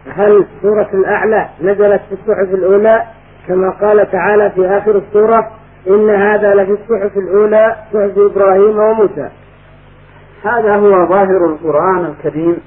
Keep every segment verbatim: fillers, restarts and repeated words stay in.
هل سورة الأعلى نزلت في الصحف الأولى كما قال تعالى في آخر السورة إن هذا لفي الصحف الأولى صحف إبراهيم وموسى؟ هذا هو ظاهر القرآن الكريم.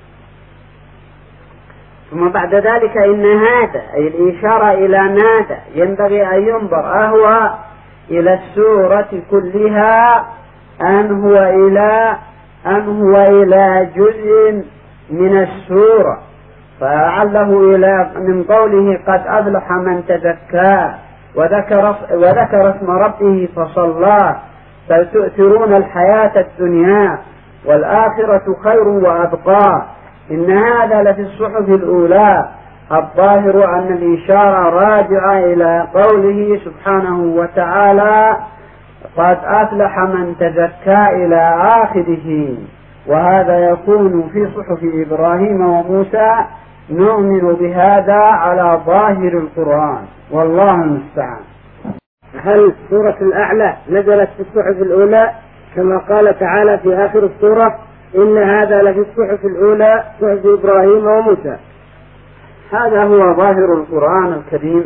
ثم بعد ذلك إن هذا أي الإشارة إلى نادى ينبغي أن ينظر أهو إلى السورة كلها أن هو إلى أن هو إلى جزء من السورة، فعله إلى من قوله قد أفلح من تزكى وذكر, وذكر اسم ربه فصلى بل تؤثرون الحياة الدنيا والآخرة خير وأبقى إن هذا لفي الصحف الأولى. الظاهر أن الإشارة راجعة إلى قوله سبحانه وتعالى قد أفلح من تزكى إلى آخره، وهذا يكون في صحف إبراهيم وموسى. نؤمن بهذا على ظاهر القرآن والله المستعان. هل سورة الأعلى نزلت في الصحف الأولى كما قال تعالى في آخر السورة إن هذا لفي الصحف الأولى صحف إبراهيم وموسى؟ هذا هو ظاهر القرآن الكريم.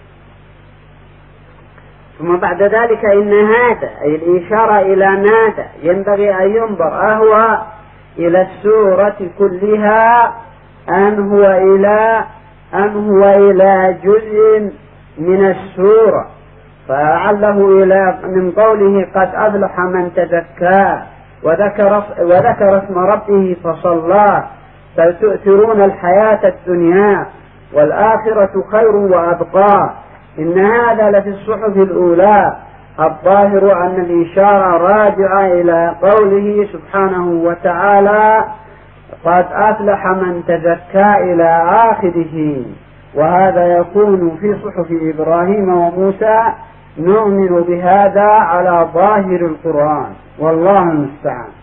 ثم بعد ذلك إن هذا أي الإشارة إلى نادى ينبغي أن ينظر أهو إلى السورة كلها أن هو إلى أن هو إلى جزء من السورة، فعله إلى من قوله قد أفلح من تزكى وذكر, وذكر اسم ربه فصلى بل تؤثرون الحياة الدنيا والآخرة خير وأبقى إن هذا لفي الصحف الأولى. الظاهر أن الإشارة راجعة إلى قوله سبحانه وتعالى قد أفلح من تزكى إلى آخره، وهذا يكون في صحف إبراهيم وموسى. نؤمن بهذا على ظاهر القرآن والله المستعان.